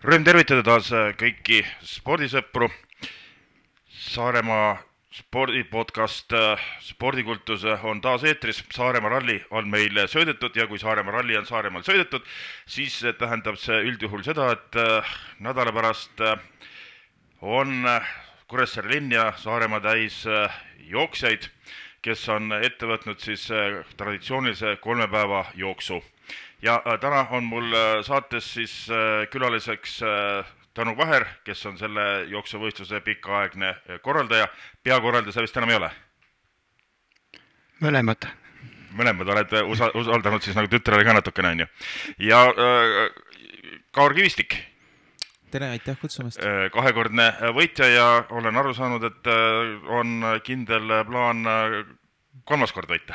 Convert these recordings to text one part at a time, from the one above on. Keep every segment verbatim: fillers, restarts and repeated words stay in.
Rõõm tervitada taas kõiki spordisõpru. Saaremaa spordipodcast Spordikultus on taas eetris. Saaremaa ralli on meil sõidetud ja kui Saaremaa ralli on Saaremaal sõidetud, siis tähendab see üldjuhul seda, et nädala pärast on Kuressaare linn ja Saaremaa täis jooksjaid, kes on ette võtnud siis traditsioonilise kolme päeva jooksu. Ja täna on mul saates siis külaliseks Tõnu Vaher, kes on selle jooksuvõistluse pikaaegne korraldaja. Peakorraldaja sa vist enam ei ole? Mõlemad. Mõlemad oled usaldanud siis nagu tütrele ka natukene, on ju. Ja Kaur Kivistik. Tere, aitäh kutsumast. Kahekordne võitja ja olen aru saanud, et on kindel plaan kolmas kord võita.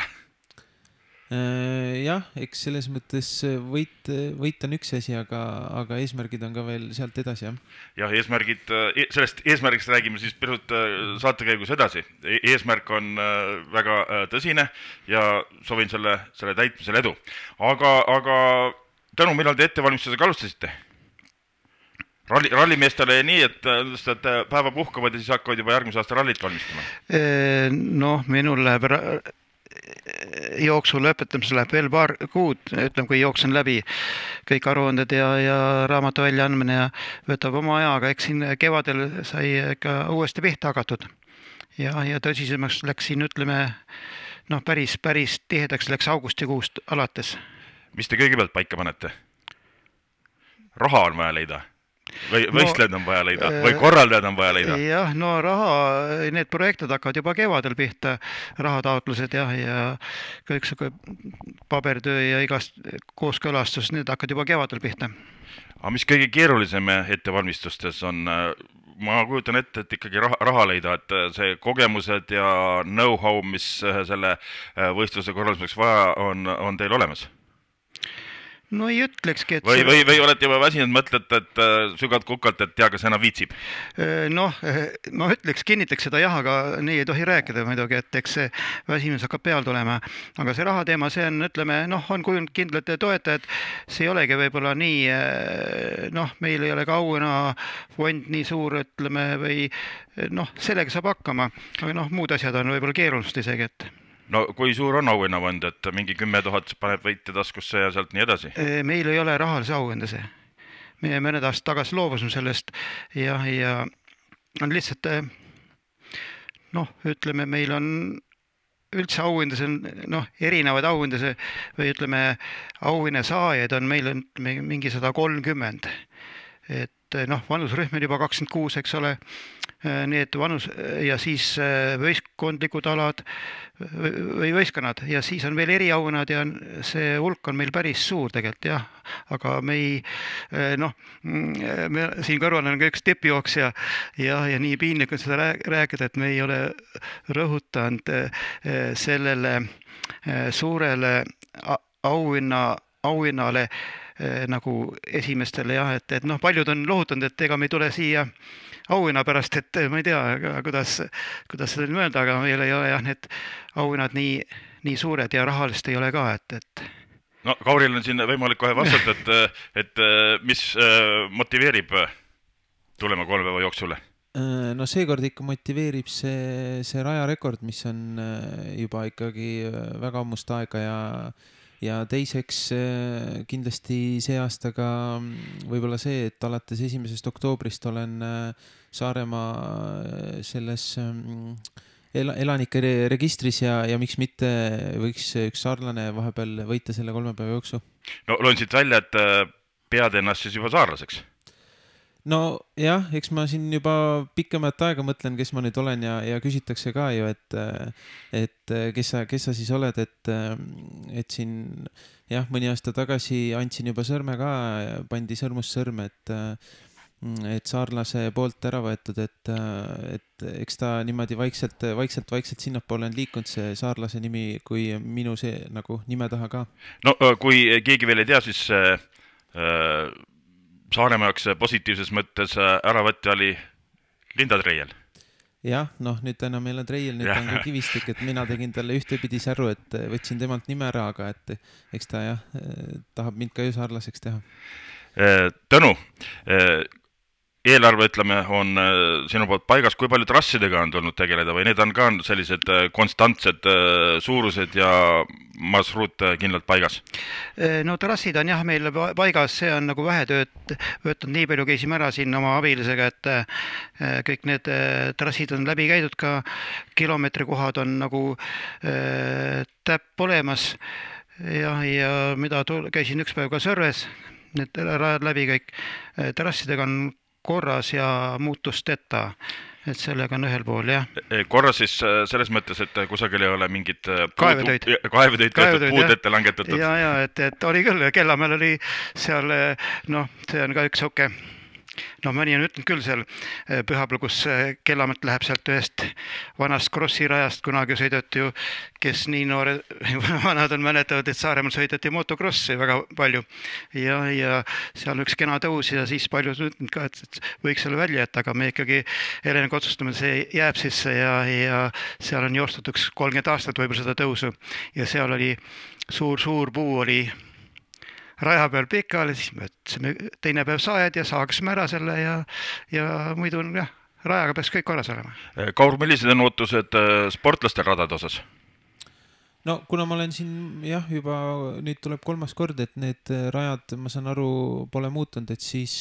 Jah, eks selles mõttes võit, võit on üks asi, aga, aga eesmärgid on ka veel sealt edasi, jah. Jah, eesmärgid, sellest eesmärgist räägime siis pisut saatekäigus edasi. Eesmärk on väga tõsine ja soovin selle, selle täitmisel edu. Aga, aga Tõnu, millal te ettevalmistusega alustasite? Ralli, rallimeestele nii, et, et päeva puhkavad ja siis hakkavad juba järgmise aasta rallit valmistama? Noh, minul läheb jooksu lõpetamise läheb veel paar kuud, ütleme, kui jooksen läbi kõik aruanded ja, ja raamatu välja andmine ja võtab oma aja, aga eks siin kevadel sai ka uuesti pihta hakatud. Ja, ja tõsisemaks läks siin, ütleme, noh, päris, päris tihedaks läks augustikuust alates. Mis te kõigepealt paika panete? Raha on vaja leida? Või võistlejad on vaja leida, või korraldajad on vaja leida? Jah, no raha, need projektid hakkavad juba kevadel pihta, rahataotlused jah, ja kõik see pabertöö ja igast kooskõlastus, need hakkavad juba kevadel pihta. Aga mis kõige keerulisem ettevalmistustes on? Ma kujutan ette, et ikkagi raha, raha leida, et see kogemused ja know-how, mis selle võistluse korraldamiseks vaja on, on teil olemas? No ei ütlekski, et... Või, või, või olete juba väsinud, mõtlete, et sügad kukalt, et tea, kas enam viitsib? Noh, ma ütleks, kinnitaks seda jah, aga nii ei tohi rääkida muidugi, et eks see väsimus hakkab peal tulema. Aga see raha teema, see on, ütleme, noh, on kujunud kindlad toetajad, see ei olegi võib-olla nii, noh, meil ei ole ka auena fond nii suur, ütleme, või noh, sellega saab hakkama, aga noh, muud asjad on võib-olla keerulust isegi, et... No kui suur on auhinnafond, et mingi kümme tuhat paneb võitja taskusse ja sealt nii edasi? Meil ei ole rahalise auhindase. Me mõned aastad tagasi loobusime sellest ja, ja on lihtsalt, noh, ütleme, meil on üldse auhindase, noh, erinevaid auhindase või ütleme, auhinna saajaid on meil mingi sada kolmkümmend. Et noh, vanusrühm on juba kakskümmend kuus, eks ole, need vanus ja siis võistkondlikud alad või võistkonnad ja siis on veel eriauhinnad ja see hulk on meil päris suur tegelikult, jah, aga me ei, noh, me siin kõrval on ka üks tipijooksja ja, ja nii piinlik on seda rääkida, et me ei ole rõhutanud sellele suurele auhinna, auhinnale nagu esimestele, jah, et, et noh, paljud on lohutanud, et ega me ei tule siia auhinna pärast, et ma ei tea, kuidas, kuidas seda mõelda, aga meil ei ole jah, need auhinnad nii, nii suured ja rahalist ei ole ka, et, et... No Kauril on siin võimalik kohe vastata, et, et mis motiveerib tulema kolme päeva jooksule? No seekord ikka motiveerib see, see rajarekord, mis on juba ikkagi väga ammust aega ja ja teiseks kindlasti see aastaga võib-olla see, et alates esimesest oktoobrist olen Saaremaa selles elanike registris ja, ja miks mitte võiks üks saarlane vahepeal võita selle kolme päeva jooksu. No loen siit välja, et pead ennast siis juba saarlaseks. No jah, eks ma siin juba pikemat aega mõtlen, kes ma nüüd olen ja, ja küsitakse ka ju, et, et kes sa, kes sa siis oled, et, et siin jah, mõni aasta tagasi andsin juba sõrme ka, pandi sõrmust sõrme, et, et saarlase poolt ära võetud, et, et eks ta niimoodi vaikselt, vaikselt, vaikselt sinnapoole on liikunud see saarlase nimi kui minu see nagu nime taha ka. No kui keegi veel ei tea, siis äh, Saaremaa jaoks positiivses mõttes äravõtja oli Linda Treiel. Jah, noh, nüüd enam ei ole Treiel, nüüd on ka Kivistik, et mina tegin talle ühtepidi särru, et võtsin temalt nime ära, aga et eks ta jah, tahab mind ka ju saarlaseks teha. Tõnu, eelarve, ütleme, on sinu poolt paigas, kui palju trassidega on tulnud tegeleda või need on ka sellised konstantsed suurused ja marsruut kindlalt paigas? No trassid on jah meil paigas, see on nagu vähetööd, võtnud nii palju käisime ära siin oma abilisega, et kõik need trassid on läbi käidud, ka kilomeetrikohad on nagu täpp olemas ja, ja mida tul- käisin üks päev ka Sõrves, need rajad läbi kõik, terrassidega on korras ja muutusteta, et sellega on ühel pool, jah. Korras siis selles mõttes, et kusagil ei ole mingit kaevetöid, kaevetöid, kaevetöid puud ette langetatud. Ja, ja, et, et oli küll, Kellamäel oli seal, noh, see on ka üks soke. No mõni on ütlenud küll seal Pühapõllu, kus Kellamäelt läheb sealt ühest vanast krossi rajast, kunagi sõideti ju, kes nii noore, vanad on mäletavad, et Saaremaal sõideti motokrossi väga palju ja, ja seal on üks kena tõus ja siis paljud ütlenud ka, et võiks selle välja jätta, aga me ikkagi Heleniga otsustame, see jääb sisse ja, ja seal on joostud üks kolmkümmend aastat võib-olla seda tõusu ja seal oli suur-suur puu oli raja peal pikal ja siis me ütlesime teine päev saed ja saaksime ära selle ja, ja muidu jah, rajaga peaks kõik korras olema. Kaur, millised on ootused sportlaste radade osas? No kuna ma olen siin jah, juba nüüd tuleb kolmas kord, et need rajad, ma saan aru, pole muutunud, et siis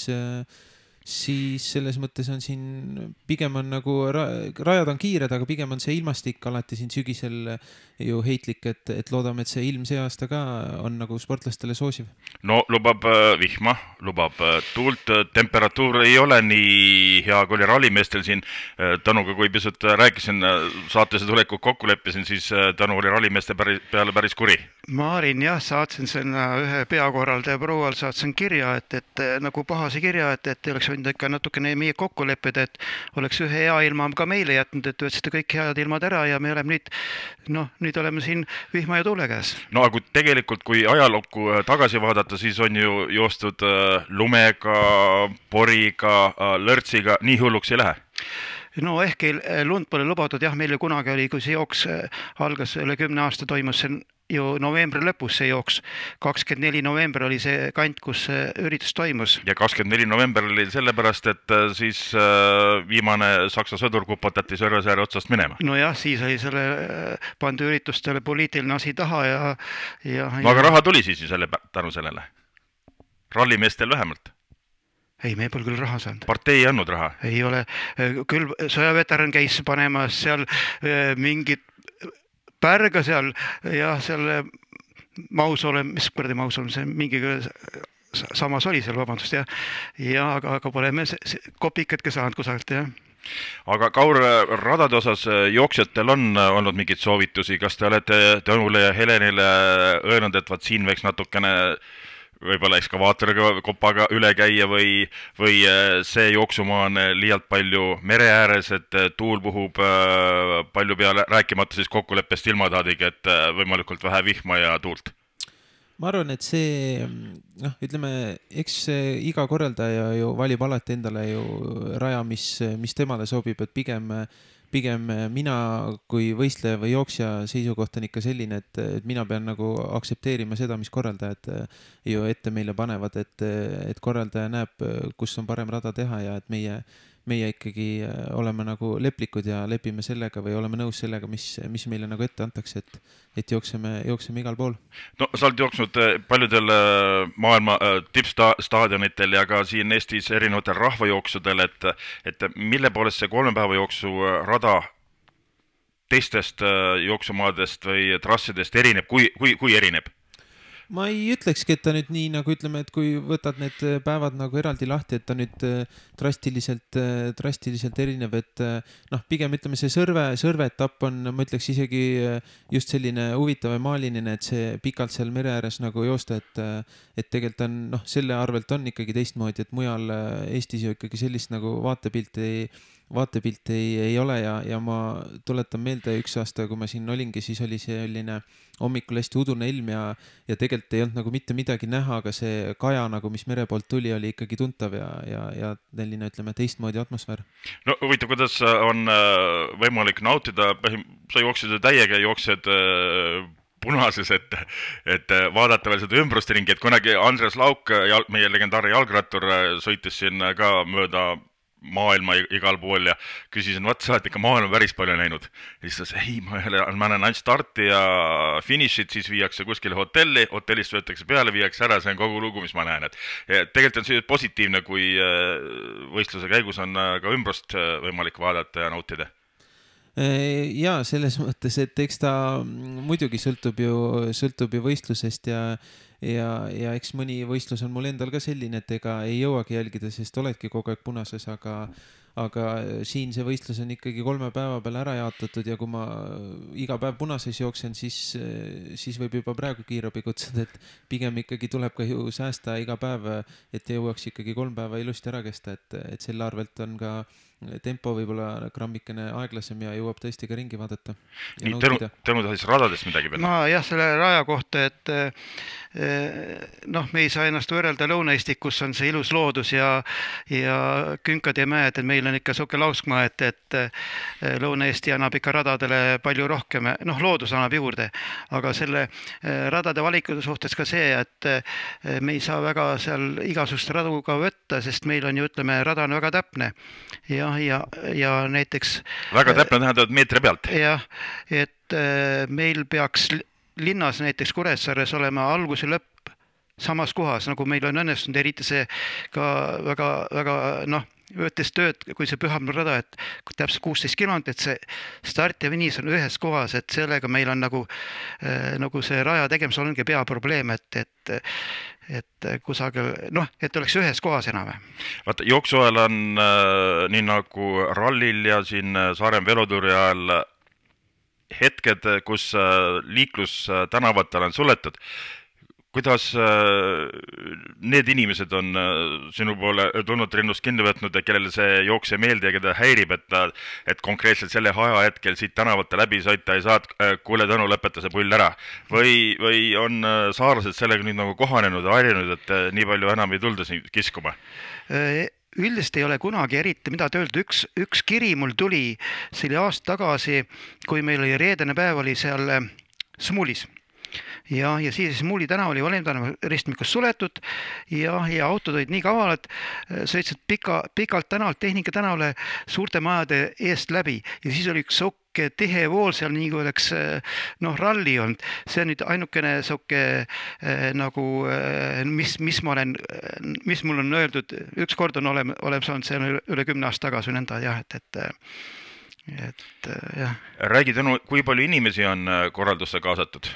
siis selles mõttes on siin, pigem on nagu, rajad on kiired, aga pigem on see ilmastik alati siin sügisel ju heitlik, et, et loodame, et see ilm see aasta ka on nagu sportlastele soosiv. No lubab vihma, lubab tuult, temperatuur ei ole nii hea, kui oli rallimeestel siin. Tanuga, kui pisut rääkisin, saatese tuleku kokku leppisin, siis Tanu oli rallimeeste päris, peale päris kuri. Ma olin jah, saatsin sinna ühe peakorraldaja proual, saatsin kirja, et, et nagu pahase kirja, et, et oleks võinud ikka natukene meie kokku leppida, et oleks ühe hea ilma ka meile jätnud, et võtsite kõik head ilmad ära ja me oleme nüüd, noh, nüüd oleme siin vihma ja tuule käes. No aga tegelikult, kui ajalukku tagasi vaadata, siis on ju joostud lumega, poriga, lörtsiga, nii hulluks ei lähe? No ehk lund pole lubatud, jah, meil ju kunagi oli, kui see jooks algas üle kümne aasta toimus, see ju novembri lõpus see jooks, kakskümmend neli november oli see kant, kus üritus toimus. Ja kakskümmend neli november oli sellepärast, et siis viimane saksa sõdur kupatati Sõrvesääre otsast minema. No jah, siis oli selle pandu üritustele poliitiline asi taha ja... ja no aga raha tuli siis ju selle tänu sellele? Rallimeestel vähemalt? Ei, me pole küll raha saanud. Partei ei andnud raha? Ei ole. Küll sõjaveteran käis panemas seal mingid pärga seal ja seal mausolem, mis kuradi mausolem, see mingi samas oli seal, vabandust, ja, ja aga, aga pole me kopikatki saanud kusagalt, jah. Aga Kaur, radade osas jooksjatel on olnud mingeid soovitusi, kas te olete Tõnule ja Helenile öelnud, et vaat siin võiks natukene võib-olla ekskavaatoriga, kopaga üle käia või, või see jooksumaa on liialt palju mere ääres, et tuul puhub palju peale, rääkimata siis kokkuleppest ilmataadiga, et võimalikult vähe vihma ja tuult? Ma arvan, et see, noh, ütleme, eks iga korraldaja ju valib alati endale ju raja, mis, mis temale sobib, et pigem pigem mina kui võistleja või jooksja seisukoht on ikka selline, et, et mina pean nagu aktsepteerima seda, mis korraldajad ju ette meile panevad, et, et korraldaja näeb, kus on parem rada teha ja et meie, meie ikkagi oleme nagu leplikud ja lepime sellega või oleme nõus sellega, mis, mis meile nagu ette antakse, et, et jookseme, jookseme igal pool. No sa oled jooksnud paljudel maailma tippstaadionitel ja ka siin Eestis erinevatel rahvajooksudel, et, et mille poolest see kolme päeva jooksu rada teistest jooksumaadest või trassidest erineb, kui, kui, kui erineb? Ma ei ütlekski, et ta nüüd nii nagu ütleme, et kui võtad need päevad nagu eraldi lahti, et ta nüüd drastiliselt, drastiliselt erinev, et noh, pigem ütleme see sõrve, sõrve etapp on, ma ütleks isegi just selline huvitav ja maaliline, et see pikalt seal mere ääres nagu joosta, et, et tegelikult on, noh, selle arvelt on ikkagi teistmoodi, et mujal Eestis ju ikkagi sellist nagu vaatepilti ei vaatepilti ei, ei ole ja, ja ma tuletan meelde üks aasta, kui ma siin olingi, siis oli selline hommikul hästi udune ilm ja, ja tegelikult ei olnud nagu mitte midagi näha, aga see kaja nagu, mis mere poolt tuli, oli ikkagi tuntav ja, ja, ja selline, ütleme, teistmoodi atmosfäär. No huvitav, kuidas on võimalik nautida, sa jooksid täiega, jooksed punases, et, et vaadata veel seda ümbrust ringi, et kunagi Andres Lauk, meie legendaarne jalgrattur, sõitis siin ka mööda maailma igal pool ja küsisin, vaat sa oled ikka maailma päris palju näinud. Ja siis ta ütles, ei, ma, ole, ma näen ainult starti ja finišit, siis viiakse kuskile hotelli, hotellist võetakse peale, viiakse ära, see on kogu lugu, mis ma näen. Et tegelikult on see positiivne, kui võistluse käigus on ka ümbrust võimalik vaadata ja nautida. Ja selles mõttes, et eks ta muidugi sõltub ju, sõltub ju võistlusest ja, ja, ja eks mõni võistlus on mul endal ka selline, et ega ei jõuagi jälgida, sest oledki kogu aeg punases, aga, aga siin see võistlus on ikkagi kolme päeva peale ära jaotatud ja kui ma iga päev punases jooksen, siis, siis võib juba praegu kiirabi kutsuda, et pigem ikkagi tuleb ka ju säästa iga päev, et jõuaks ikkagi kolm päeva ilusti ära kesta, et, et selle arvelt on ka tempo võib-olla grammikene aeglasem ja jõuab tõesti ka ringi vaadata. Nii, Tõnu, Tõnu tahis radadest midagi peale? Ma jah, selle raja kohta, et noh, me ei saa ennast võrrelda Lõuna-Eesti, kus on see ilus loodus ja, ja künkad ja mäed, et meil on ikka soke lauskmaa, et, et Lõuna-Eesti annab ikka radadele palju rohkem, noh, loodus annab juurde, aga selle radade valikute suhtes ka see, et me ei saa väga seal igasugust radu ka võtta, sest meil on ju, ütleme, rada on väga täpne ja ja, ja näiteks väga täpne tähendab meetri pealt. Jah, et meil peaks linnas näiteks Kuressaares olema algus ja lõpp samas kohas, nagu meil on õnnestunud, eriti see ka väga, väga noh, võttes tööd, kui see Pühamäe rada, et täpselt kuusteist kilomeetrit, see start ja finiš on ühes kohas, et sellega meil on nagu, nagu see raja tegemis ongi peaprobleem, et, et et kusagil, noh, et oleks ühes kohas enam. Vaata, jooksu ajal on äh, nii nagu rallil ja siin Saaremaa veloturi ajal hetked, kus äh, liiklus äh, tänavatel on suletud. Kuidas äh, need inimesed on äh, sinu poole tulnud rinnust kinni võtnud ja kellele see jookse meeldi ja keda häirib, et, et konkreetselt selle aja hetkel siit tänavate läbi sõita ei saa, et kuule Tõnu, lõpeta see pull ära. Või, või on saarlased sellega nüüd nagu kohanenud ja harjunud, et nii palju enam ei tulda siin kiskuma? Üldiselt ei ole kunagi eriti mida öelda. Üks, üks kiri mul tuli, see oli aasta tagasi, kui meil oli reedene päev, oli seal Smulis. Ja, ja siis Muuli tänav oli Valimtänava ristmikus suletud ja, ja autod olid nii kavalad, sõitsid pika, pikalt tänavalt tehnika tänavale suurte majade eest läbi ja siis oli üks sokke tihe vool seal, nii kui oleks noh, ralli olnud. See on nüüd ainukene sokke nagu, mis, mis ma olen, mis mul on öeldud, üks kord on olema, olema saanud, see on üle kümne aasta tagasi nõnda jah, et, et, et jah. Räägi Tõnu, kui palju inimesi on korraldusse kaasatud?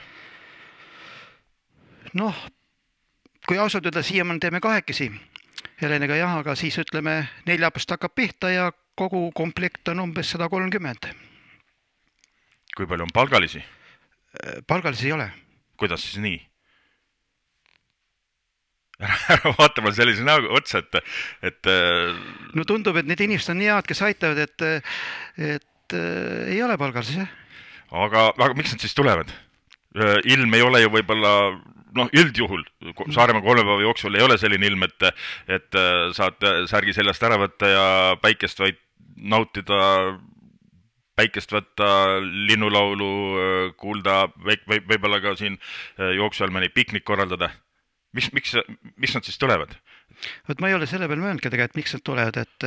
Noh, kui ausalt öelda, siiamaani teeme kahekesi Helenega jah, aga siis ütleme neljapast hakkab pihta ja kogu komplekt on umbes sada kolmkümmend. Kui palju on palgalisi? Palgalisi ei ole. Kuidas siis nii? Ära vaata ma sellise näoga otsa, et, et... No tundub, et need inimesed on nii head, kes aitavad, et, et ei ole palgalisi. Aga, aga miks nad siis tulevad? Ilm ei ole ju võib-olla... noh, üldjuhul Saaremaa kolme päeva jooksul ei ole selline ilm, et, et saad särgi seljast ära võtta ja päikest vaid nautida, päikest võtta, linnulaulu kuulda, võib, võib-olla ka siin jooksu ajal mõni piknik korraldada. Miks, miks, miks nad siis tulevad? Võt ma ei ole selle peal möönud ka, et miks nad tulevad, et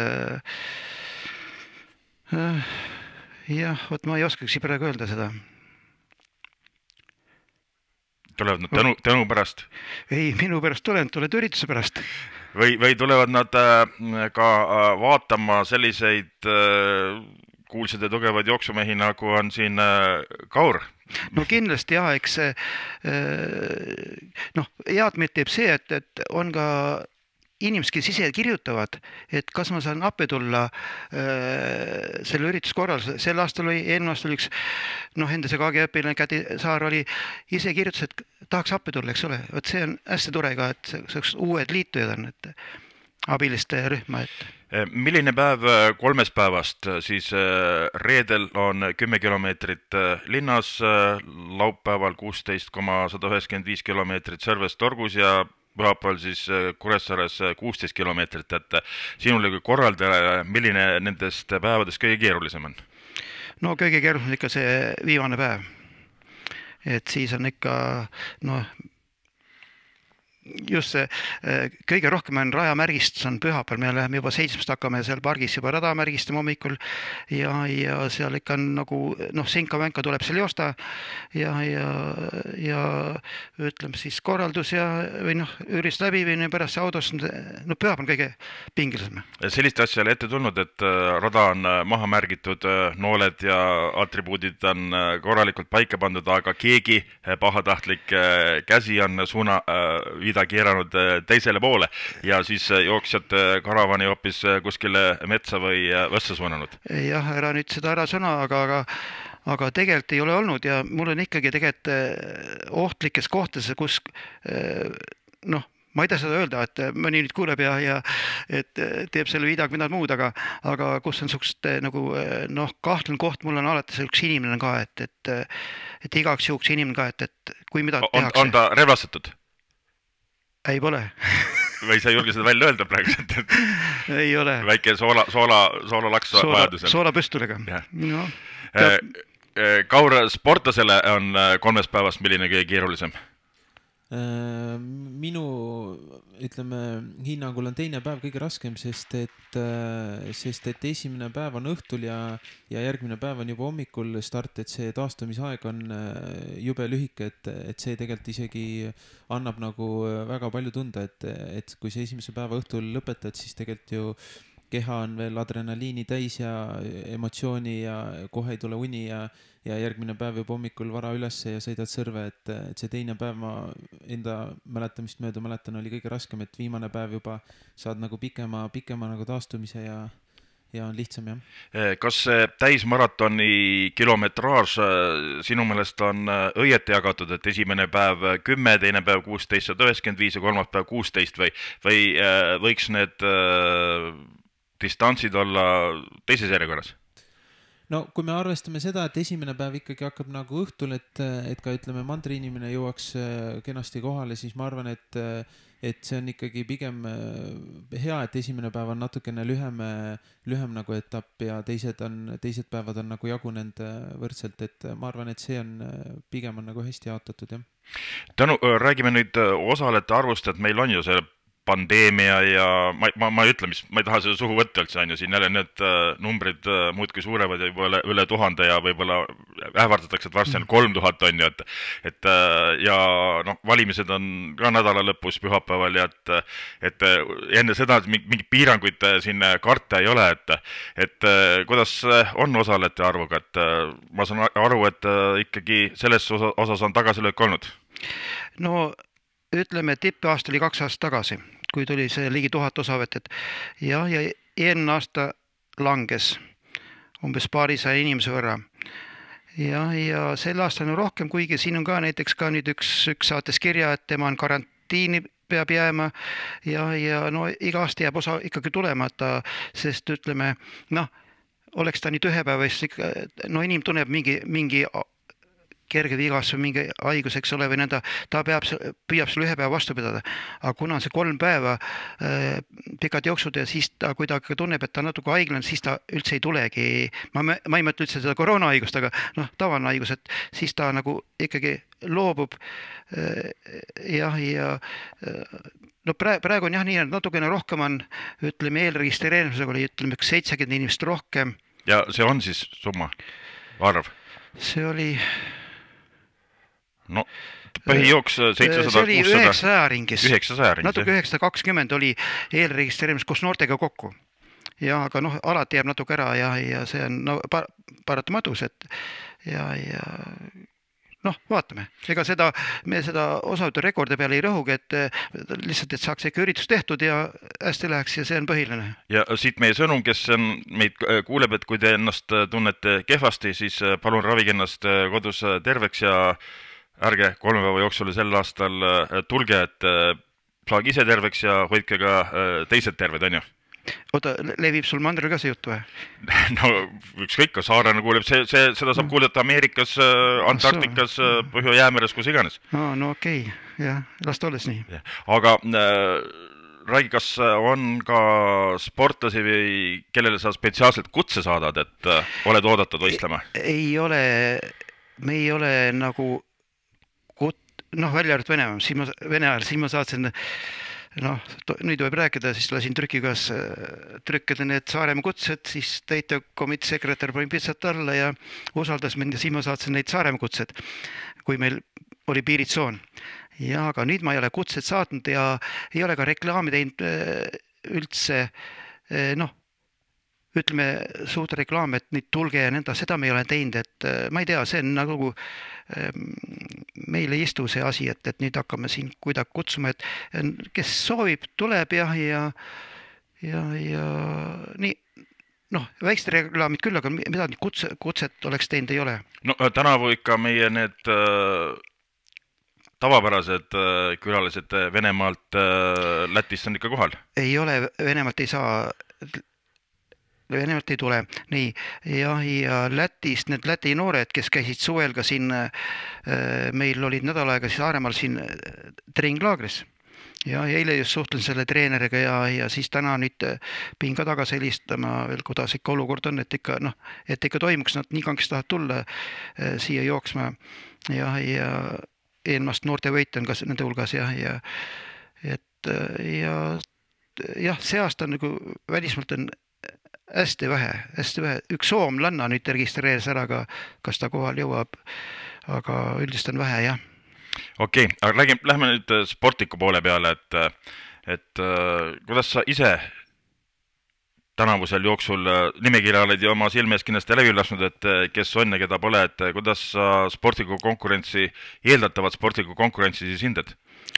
äh, jah, võt ma ei oskaks praegu öelda seda. Tulevad nad tänu, tänu pärast? Ei, minu pärast tulevad, tulevad ürituse pärast. Või, või tulevad nad ka vaatama selliseid kuulsad ja tugevad jooksumehi, nagu on siin Kaur? No kindlasti jah, eks noh, head meelt teeb see, et, et on ka inimesed, kes ise kirjutavad, et kas ma saan appi tulla äh, selle üritus korral. Sel aastal oli, eelmine aastal oli üks, noh, enda see K G õpiline Kädi Saar oli ise kirjutas, et tahaks appi tulla, eks ole. Võt see on hästi tore ka, et see uued liitujad on, et abiliste rühma. Et... Milline päev kolmest päevast? Siis reedel on kümme kilomeetrit linnas, laupäeval kuusteist koma sada üheksakümmend viis kilomeetrit Sõrves Torgus ja pühapäeval siis Kuressaares kuusteist kilomeetrit, et sinule kui korraldaja, milline nendest päevadest kõige keerulisem on? No kõige keerulisem on ikka see viimane päev. Et siis on ikka, noh, just see kõige rohkem on rajamärgistus on pühapäeval, me läheme juba seitsmest hakkame seal pargis juba rada märgistama hommikul ja, ja seal ikka on nagu noh, sinka-vänka tuleb seal joosta ja, ja, ja ütleme siis korraldus ja või noh, üritus läbi või pärast see autos, no pühapäeval on kõige pingilisem. Sellist asja oli ette tulnud, et rada on maha märgitud, nooled ja atribuudid on korralikult paika pandud, aga keegi pahatahtlik käsi on suuna vida keeranud teisele poole ja siis jooksjad karavani hoopis kuskile metsa või võssa suunanud. Jah, ära nüüd seda ära sõna, aga, aga, aga tegelikult ei ole olnud ja mul on ikkagi tegelikult ohtlikes kohtades, kus noh, ma ei taha seda öelda, et mõni nüüd kuuleb ja, ja et teeb selle viidaga midagi muud, aga, aga kus on sukst nagu noh, kahtlen koht, mul on alati see üks inimene ka, et, et, et igaks juhuks inimene ka, et, et kui midagi on, tehakse. On ta relvastatud? Ei pole. Või sa ei julge seda välja öelda praegu? Ei ole. Väike soola, soola, soolalaks vajadusel. Soolapüstulega. No, Kaur, sportlasele on kolmest päevast milline kõige keerulisem? Minu, ütleme, hinnangul on teine päev kõige raskem, sest et, sest et esimene päev on õhtul ja, ja järgmine päev on juba hommikul start, et see taastumisaeg on jube lühike, et, et see tegelikult isegi annab nagu väga palju tunda, et, et kui see esimese päeva õhtul lõpetad, siis tegelikult ju keha on veel adrenaliini täis ja emotsiooni ja kohe ei tule uni ja, ja järgmine päev juba hommikul vara ülesse ja sõidad sõrve, et, et see teine päev ma enda mäletamist mööda mäletan oli kõige raskem, et viimane päev juba saad nagu pikema, pikema nagu taastumise ja, ja on lihtsam, jah. Kas see täismaratoni kilometraaž sinu meelest on õieti jagatud, et esimene päev kümme, teine päev kuusteist sada üheksakümmend viis ja kolmas päev kuusteist või, või võiks need distantsid olla teises järjekorras? No kui me arvestame seda, et esimene päev ikkagi hakkab nagu õhtul, et, et ka ütleme mandriinimene jõuaks kenasti kohale, siis ma arvan, et, et see on ikkagi pigem hea, et esimene päev on natukene lühem, lühem nagu etapp ja teised, on, teised päevad on nagu jagunenud võrdselt, et ma arvan, et see on pigem on nagu hästi jaotatud, jah. Tänu, räägime nüüd osalete arvust, et meil on ju see pandeemia ja ma, ma, ma ei ütle, mis, ma ei taha seda suhu võtta üldse, on ju, siin jälle need numbrid muudki suurevad ja juba üle, üle tuhande ja võib-olla ähvardatakse, et varsti on kolm tuhat on ju, et, et ja noh, valimised on ka nädala lõpus pühapäeval ja et, et enne seda mingi piiranguid siin karta ei ole, et, et kuidas on osalete arvuga, et ma saan aru, et ikkagi selles osas on tagasilöök olnud? No ütleme, et tippaasta oli kaks aastat tagasi, kui tuli see ligi tuhat osavõtet ja, ja eelmine aasta langes umbes paarisaja inimese võrra. Ja, ja sel aastal on rohkem, kuigi siin on ka näiteks ka nüüd üks, üks saates kirja, et tema on karantiini peab jääma ja, ja no iga aasta jääb osa ikkagi tulemata, sest ütleme, noh, oleks ta nüüd ühe päeva, no inim tunneb mingi, mingi kerge vigas või mingi haigus, eks ole, või nõnda, ta peab, püüab selle ühe päeva vastu pidada. Aga kuna see kolm päeva äh, pikad jooksud ja siis ta kuidagi tunneb, et ta natuke haiglen, siis ta üldse ei tulegi. Ma, ma ei mõtle üldse seda koroonahaigust, aga noh, tavaline haigus, et siis ta nagu ikkagi loobub äh, jah, ja äh, no praegu on jah nii, et natukene rohkem on, ütleme, eelregistreerimisega oli, ütleme, seitsekümmend inimest rohkem. Ja see on siis summa, arv? See oli... No, põhijooks seitsesada, see oli üheksasaja ringis, üheksasaja ringis, natuke üheksasada kakskümmend oli eelregistreerimis koos noortega kokku. Ja aga noh, alati jääb natuke ära ja, ja see on no, par paratamadus, et ja, ja noh, vaatame. Ega seda, me seda osavõtu rekorde peale ei rõhugi, et lihtsalt, et saaks ikka üritus tehtud ja hästi läheks ja see on põhiline. Ja siit meie sõnum, kes on, meid kuuleb, et kui te ennast tunnete kehvasti, siis palun ravige ennast kodus terveks ja ärge kolme päeva jooksul sel aastal tulge, et saage ise terveks ja hoidke ka teised terved, on ju? Oota, levib sul mandril ka see jutt või? No ükskõik, ka saarena kuuleb, see, see, seda saab kuulata Ameerikas, Antarktikas, Põhja-Jäämeres, kus iganes. No, no okei, okay. jah, las ta olles nii. Aga äh, räägi, kas on ka sportlasi või kellele sa spetsiaalselt kutse saadad, et äh, oled oodatud võistlema? Ei ole, me ei ole nagu noh, välja arvatud Venemaa, siin ma, Vene ajal, siin ma saatsin, noh, nüüd võib rääkida, siis lasin trükikas trükkida need Saaremaa kutsed, siis täitevkomitee sekretär pani pitsat alla ja usaldas mind ja siin ma saatsin neid Saaremaa kutsed, kui meil oli piiritsoon. Ja aga nüüd ma ei ole kutset saatnud ja ei ole ka reklaami teinud üldse, noh, ütleme suurt reklaami, et nüüd tulge ja nõnda, seda me ei ole teinud, et ma ei tea, see on nagu meil ei istu see asi, et, et nüüd hakkame siin kuidagi kutsuma, et kes soovib, tuleb ja, ja, ja, ja nii, noh, väikest reklaamid küll, aga mida nüüd kutse, kutset oleks teinud ei ole. No tänavu ikka meie need äh, tavapärased äh, külalised Venemaalt äh, Lätist on ikka kohal? Ei ole, Venemaalt ei saa, Venemaalt ei tule, nii, ja, ja Lätist need Läti noored, kes käisid suvel ka siin, meil olid nädal aega siis Saaremaal siin treeninglaagris ja, ja eile just suhtlen selle treeneriga ja, ja siis täna nüüd pidin ka tagasi helistama veel, kuidas ikka olukord on, et ikka, noh, et ikka toimuks, nad nii kangeks tahavad tulla siia jooksma ja, ja eelmast noorte võit on ka nende hulgas ja, ja, et ja, jah, see aasta on nagu välismaalt on hästi vähe, hästi vähe. Üks soomlanna nüüd registreeris ära, aga kas ta kohal jõuab, aga üldist on vähe, jah. Okei, okay, aga räägime, lähme nüüd sportliku poole peale, et, et kuidas sa ise tänavusel jooksul nimekirja oled ja oma silmes kindlasti läbi lasknud, et kes on ja keda pole, et kuidas sa sportliku konkurentsi, eeldatavat sportliku konkurentsi siis hindad?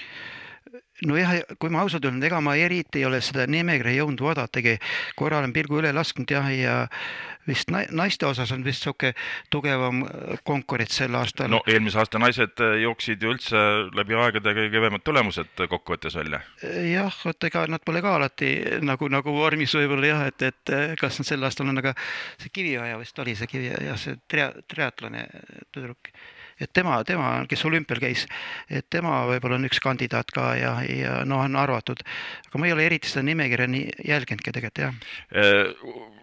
No jah, kui ma ausalt olen, ega ma eriti ei ole seda nimekirja jõudnud vaadatagi, korra olen pilgu üle lasknud jah, ja vist naiste osas on vist siuke tugevam konkurents sel aastal. No eelmise aasta naised jooksid ju üldse läbi aegade kõige kehvemad tulemused kokkuvõttes välja. Jah, et ega nad pole ka alati nagu, nagu vormis võib-olla jah, et, et kas nad sel aastal on, aga see Kiviaja vist oli see kivi ja see triatlane tüdruk. Et tema, tema, kes olümpial käis, et tema võib-olla on üks kandidaat ka ja, ja no on arvatud, aga ma ei ole eriti seda nimekirja nii jälgenudki tegelikult, jah.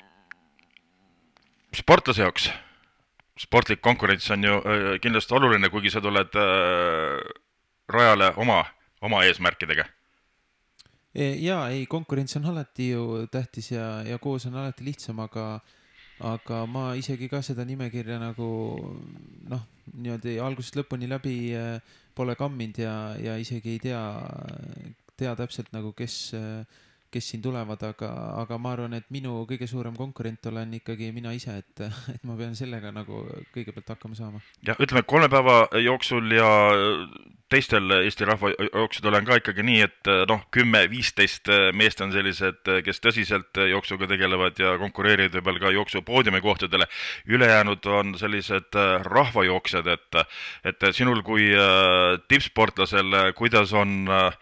Sportlase jaoks, sportlik konkurents on ju kindlasti oluline, kuigi sa tuled rajale oma, oma eesmärkidega. Jaa, ei, konkurents on alati ju tähtis ja, ja koos on alati lihtsam, aga aga ma isegi ka seda nimekirja nagu noh, niimoodi algusest lõpuni läbi pole kamminud ja, ja isegi ei tea, tea täpselt nagu kes, kes siin tulevad, aga, aga ma arvan, et minu kõige suurem konkurent olen ikkagi mina ise, et, et ma pean sellega nagu kõigepealt hakkama saama. Ja ütleme, kolme päeva jooksul ja teistel Eesti rahva jooksul olen ka ikkagi nii, et noh, kümme viisteist meest on sellised, kes tõsiselt jooksuga tegelevad ja konkureerivad võib-olla ka jooksu poodiumi kohtadele. Ülejäänud on sellised rahvajooksjad, et, et sinul kui tippsportlasel, kuidas on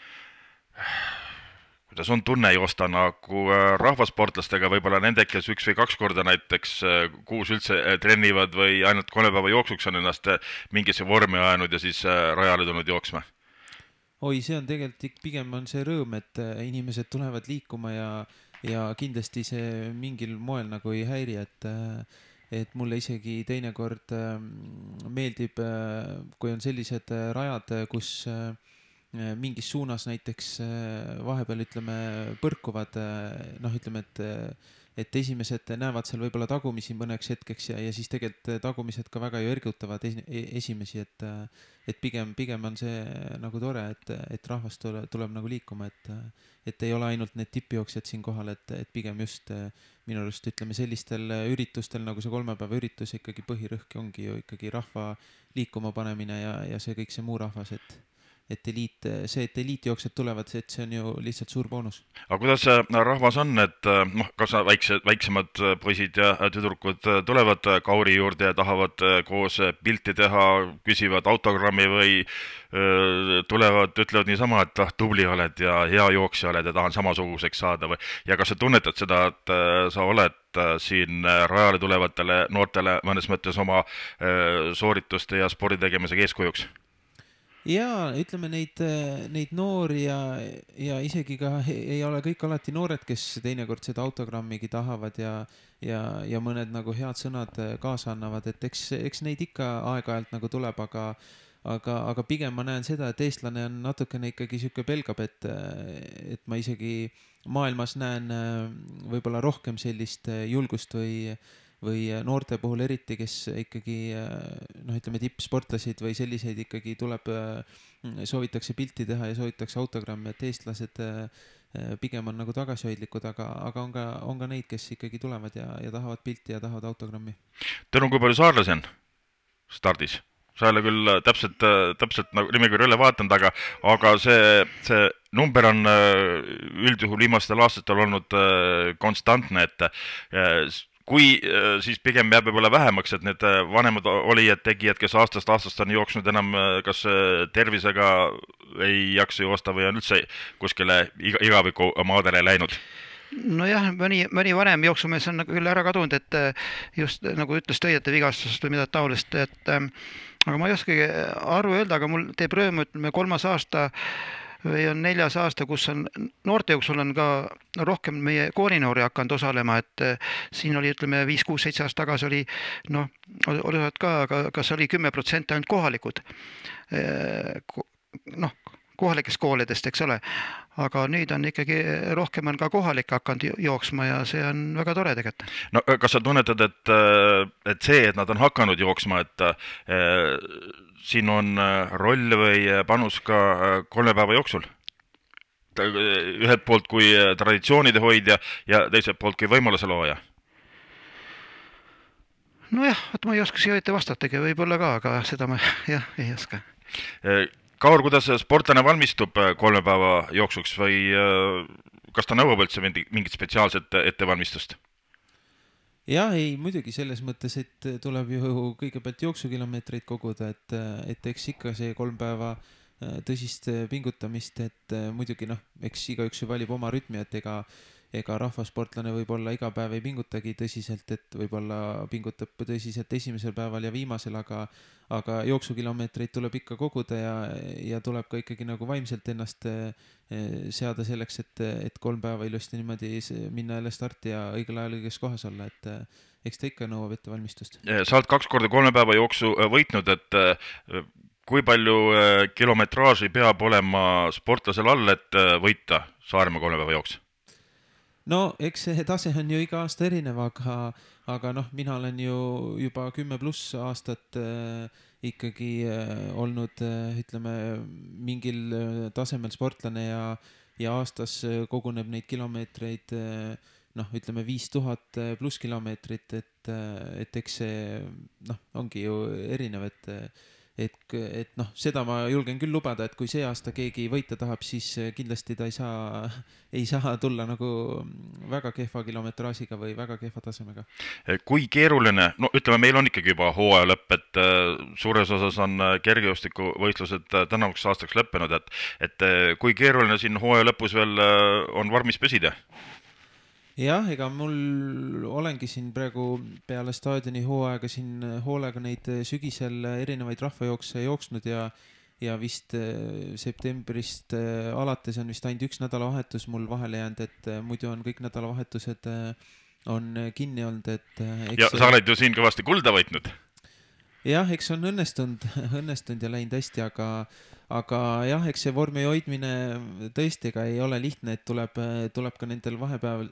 kuidas on tunne joosta nagu rahvasportlastega, võib-olla nende, kes üks või kaks korda näiteks kuus üldse trennivad või ainult kolme päeva jooksuks on ennast mingisse vormi ajanud ja siis rajale tulnud jooksma? Oi, see on tegelikult pigem on see rõõm, et inimesed tulevad liikuma ja, ja kindlasti see mingil moel nagu ei häiri, et, et mulle isegi teinekord meeldib, kui on sellised rajad, kus mingis suunas näiteks vahepeal ütleme põrkuvad, noh ütleme, et, et esimesed näevad seal võib-olla tagumisi mõneks hetkeks ja, ja siis tegelikult tagumised ka väga ju ergutavad esimesi, et, et pigem, pigem on see nagu tore, et, et rahvas tuleb, tuleb nagu liikuma, et, et ei ole ainult need tippjooksjad siin kohal, et, et pigem just minu arust ütleme sellistel üritustel nagu see kolme päeva üritus ikkagi põhirõhk ongi ju ikkagi rahva liikuma panemine ja, ja see kõik see muu rahvas, et et eliit, see, et eliitjooksjad tulevad, see, et see on ju lihtsalt suur boonus. Aga kuidas rahvas on, et noh, kas väiksed, väiksemad poisid ja tüdrukud tulevad Kauri juurde ja tahavad koos pilti teha, küsivad autogrammi või öö, tulevad, ütlevad niisama, et ah, tubli oled ja hea jooksja oled ja tahan samasuguseks saada või ja kas sa tunnetad seda, et sa oled siin rajale tulevatele noortele mõnes mõttes oma öö, soorituste ja spordi tegemisega eeskujuks? Ja ütleme neid, neid noori ja, ja isegi ka ei ole kõik alati noored, kes teinekord seda autogrammigi tahavad ja, ja, ja mõned nagu head sõnad kaasa annavad, et eks, eks neid ikka aeg-ajalt nagu tuleb, aga, aga, aga pigem ma näen seda, et eestlane on natukene ikkagi sihuke pelgab, et, et ma isegi maailmas näen võib-olla rohkem sellist julgust või või noorte puhul eriti, kes ikkagi noh, ütleme tippsportlasid või selliseid ikkagi tuleb, soovitakse pilti teha ja soovitakse autogrammi, et eestlased pigem on nagu tagasihoidlikud, aga, aga on ka, on ka neid, kes ikkagi tulevad ja, ja tahavad pilti ja tahavad autogrammi. Tõnu, kui palju saarlasi on stardis? Sa ei ole küll täpselt, täpselt nagu nimekirja üle vaatanud, aga, aga see, see number on üldjuhul viimastel aastatel olnud konstantne, et kui siis pigem jääb võib-olla vähemaks, et need vanemad olijad, tegijad, kes aastast aastast on jooksnud enam kas tervisega ei jaksa joosta või on üldse kuskile igaviku maadele läinud? Nojah, mõni, mõni vanem jooksumees on küll ära kadunud, et just nagu ütles töiete vigastusest või mida taolist, et aga ma ei oskagi aru öelda, aga mul teeb rõõmu, ütleme kolmas aasta või on neljas aasta, kus on noortejooksul on ka rohkem meie koolinoori hakanud osalema, et siin oli, ütleme, viis, kuus, seitse aasta tagasi oli, noh, osad ka, aga kas oli kümme protsenti ainult kohalikud, noh, kohalikest koolidest, eks ole, aga nüüd on ikkagi rohkem on ka kohalik hakanud jooksma ja see on väga tore tegelikult. No kas sa tunnetad, et, et see, et nad on hakanud jooksma, et äh, siin on roll või panus ka kolme päeva jooksul? Ühelt poolt kui traditsioonide hoidja ja teiselt poolt kui võimaluse looja? Nojah, et ma ei oska siia õieti vastatagi, võib-olla ka, aga seda ma jah, ei oska. Kaur, kuidas sportlane valmistub kolme päeva jooksuks või kas ta nõuab üldse mingit spetsiaalset ettevalmistust? Jah, ei, muidugi selles mõttes, et tuleb ju kõigepealt jooksukilomeetreid koguda, et, et eks ikka see kolm päeva tõsist pingutamist, et muidugi noh, eks igaüks ju valib oma rütmi, et ega, ega rahvasportlane võib-olla iga päev ei pingutagi tõsiselt, et võib-olla pingutab tõsiselt esimesel päeval ja viimasel, aga, aga jooksukilomeetreid tuleb ikka koguda ja, ja tuleb ka ikkagi nagu vaimselt ennast seada selleks, et, et kolm päeva ilusti niimoodi minna jälle starti ja õigel ajal õiges kohas olla, et eks ta ikka nõuab ettevalmistust. Sa oled kaks korda kolme päeva jooksu võitnud, et kui palju kilometraaži peab olema sportlasel all, et võita Saaremaa kolme päeva jooks? No eks see tase on ju iga aasta erinev, aga, aga noh, mina olen ju juba kümme pluss aastat äh, ikkagi äh, olnud, äh, ütleme, mingil äh, tasemel sportlane ja, ja aastas äh, koguneb neid kilomeetreid, äh, noh, ütleme viis tuhat pluss kilomeetrit, et, äh, et eks see, noh, ongi ju erinev, et et, et noh, seda ma julgen küll lubada, et kui see aasta keegi võita tahab, siis kindlasti ta ei saa, ei saa tulla nagu väga kehva kilometraažiga või väga kehva tasemega. Kui keeruline, no ütleme, meil on ikkagi juba hooaja lõpp, et suures osas on kergejõustikuvõistlused tänavaks aastaks lõppenud, et, et kui keeruline siin hooaja lõpus veel on varmis pesida? Jah, ega mul olengi siin praegu peale staadioni hooaega siin hoolega neid sügisel erinevaid rahvajookse jooksnud ja, ja vist septembrist alates on vist ainult üks nädalavahetus mul vahele jäänud, et muidu on kõik nädalavahetused on kinni olnud, et eks ja sa oled ju siin kõvasti kulda võitnud? Jah, eks on õnnestunud, õnnestunud ja läinud hästi, aga aga jah, eks see vormi hoidmine tõesti ega ei ole lihtne, et tuleb, tuleb ka nendel vahepäeval,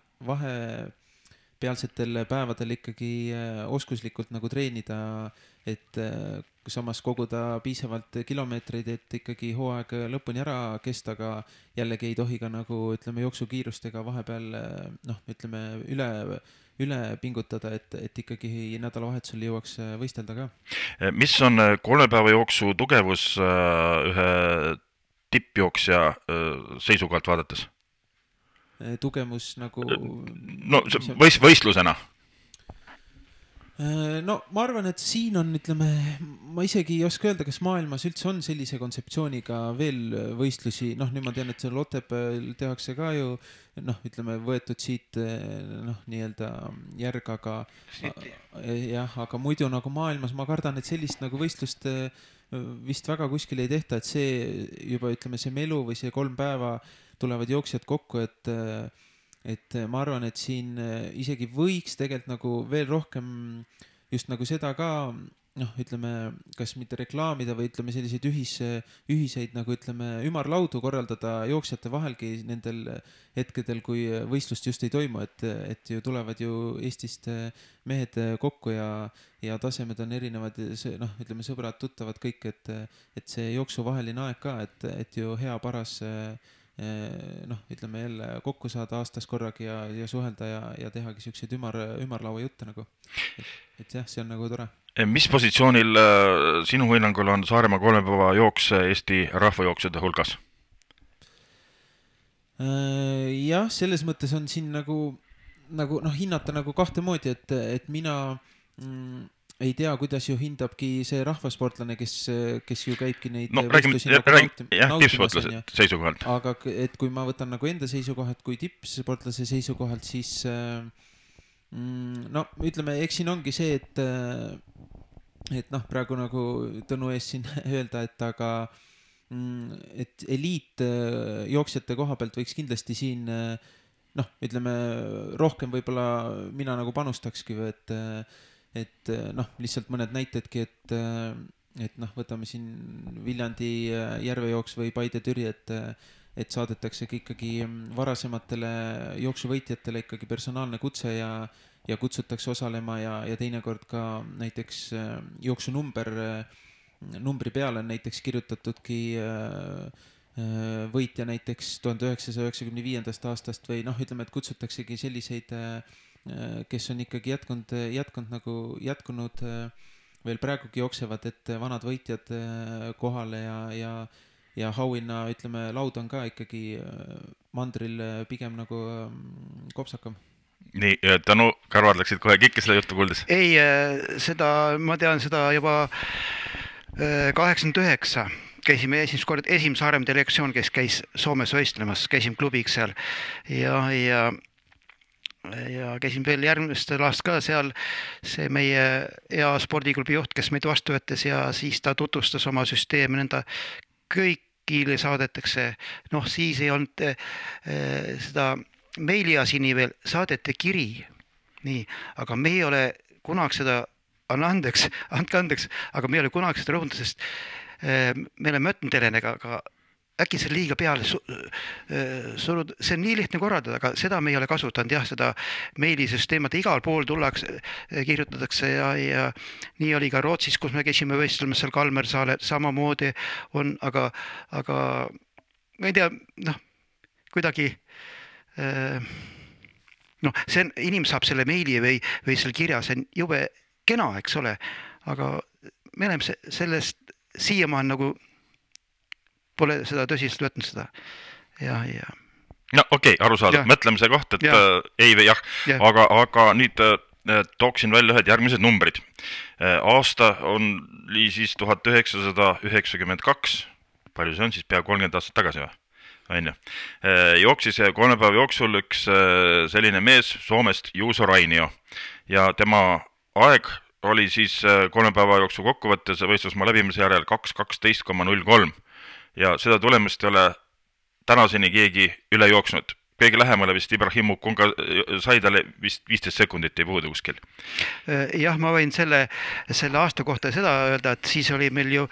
vahepealsetel päevadel ikkagi oskuslikult nagu treenida, et samas koguda piisavalt kilomeetreid, et ikkagi hooaeg lõpuni ära kesta, aga jällegi ei tohi ka nagu ütleme jooksukiirustega vahepeal noh, ütleme üle üle pingutada, et, et ikkagi nädalavahetusel jõuaks võistelda ka. Mis on kolme päeva jooksu tugevus ühe tippjooksja seisukohalt vaadates? Tugevus nagu... No võis, võistlusena? No ma arvan, et siin on, ütleme, ma isegi ei oska öelda, kas maailmas üldse on sellise kontseptsiooniga veel võistlusi, noh nüüd ma tean, et seal Otepääl tehakse ka ju, noh ütleme võetud siit noh nii-öelda järg, aga jah, aga muidu nagu maailmas ma kardan, et sellist nagu võistlust vist väga kuskil ei tehta, et see juba ütleme see melu või see kolm päeva tulevad jooksjad kokku, et et ma arvan, et siin isegi võiks tegelikult nagu veel rohkem just nagu seda ka noh, ütleme, kas mitte reklaamida või ütleme selliseid ühis, ühiseid nagu ütleme ümarlaudu korraldada jooksjate vahelgi nendel hetkedel, kui võistlust just ei toimu, et, et ju tulevad ju Eestist mehed kokku ja, ja tasemed on erinevad, noh, ütleme sõbrad, tuttavad kõik, et, et see jooksuvaheline aeg ka, et, et ju hea paras noh, ütleme jälle kokku saada aastas korragi ja, ja suhelda ja, ja tehagi siukseid ümar, ümarlaua jutte nagu, et, et jah, see on nagu tore. Mis positsioonil sinu hinnangul on Saaremaa kolmepäeva jooks Eesti rahvajooksjate hulgas? Jah, selles mõttes on siin nagu, nagu noh, hinnata nagu kahte moodi, et, et mina mm, ei tea, kuidas ju hindabki see rahvasportlane, kes, kes ju käibki neid no, võistlusi nagu nautim, jah, tippsportlased seisukohalt. Aga et kui ma võtan nagu enda seisukohalt, kui tippsportlase seisukohalt, siis mm, no ütleme, eks siin ongi see, et et noh, praegu nagu Tõnu ees siin öelda, et aga et eliit jooksjate koha pealt võiks kindlasti siin noh, ütleme rohkem võib-olla mina nagu panustakski, et et noh, lihtsalt mõned näitedki, et et noh, võtame siin Viljandi järvejooks või Paide Türi, et et saadetakse ikkagi varasematele jooksuvõitjatele ikkagi personaalne kutse ja ja kutsutakse osalema ja, ja teinekord ka näiteks jooksunumber, numbri peale on näiteks kirjutatudki võitja näiteks tuhande üheksasaja üheksakümne viiendast aastast või noh, ütleme, et kutsutaksegi selliseid, kes on ikkagi jätkunud, jätkunud nagu jätkunud veel praegugi jooksevad, et vanad võitjad kohale ja, ja, ja hauinna, ütleme, laud on ka ikkagi mandril pigem nagu kopsakam. Nii, Tõnu, Karvad läksid kohe kikki selle juttu kuuldes? Ei, seda, ma tean seda juba kaheksakümmend üheksa. Käisime esimest kord, esimese Saaremaa delegatsioon, kes käis Soomes võistlemas, käisime klubiks seal ja, ja ja käisin veel järgmistel aastal ka seal, see meie hea spordiklubi juht, kes meid vastu võttis ja siis ta tutvustas oma süsteemi, nende kõigile saadetakse, noh siis ei olnud eh, seda meiliasini veel, saadete kiri, nii, aga me ei ole kunagi seda, anna andeks, andke andeks, aga me ei ole kunagi seda rõhunud, sest eh, me oleme mõtnud telenega, aga äkki see liiga peale surud, see on nii lihtne korraldada, aga seda me ei ole kasutanud, jah, seda meilisüsteemi, et igal pool tullakse, kirjutatakse ja, ja nii oli ka Rootsis, kus me käisime võistlemas seal Kalmersaale, samamoodi on, aga, aga ma ei tea, noh, kuidagi noh, see on, inimene saab selle meili või, või selle kirja, see on jube kena, eks ole, aga me oleme sellest siiamaan nagu pole seda tõsiselt võtnud seda ja, ja. No okei, okay, arusaadav, mõtlemise koht, et ja. ei või jah, ja. aga, aga nüüd tooksin välja ühed järgmised numbrid. Aasta on siis tuhat üheksasada üheksakümmend kaks, palju see on siis, pea kolmkümmend aastat tagasi või? Aine. Jooksis kolme päeva jooksul üks selline mees Soomest, Juuso Rainio, ja tema aeg oli siis kolme päeva jooksul kokkuvõttes võistlusmaa läbimise järel kaks kaksteist koma null kolm. Ja seda tulemust ei ole tänaseni keegi üle jooksnud. Kõige lähemale vist Ibrahim Mukunga sai talle vist viisteist sekundit ei puudu kuskil. Jah, ma võin selle, selle aasta kohta seda öelda, et siis oli meil ju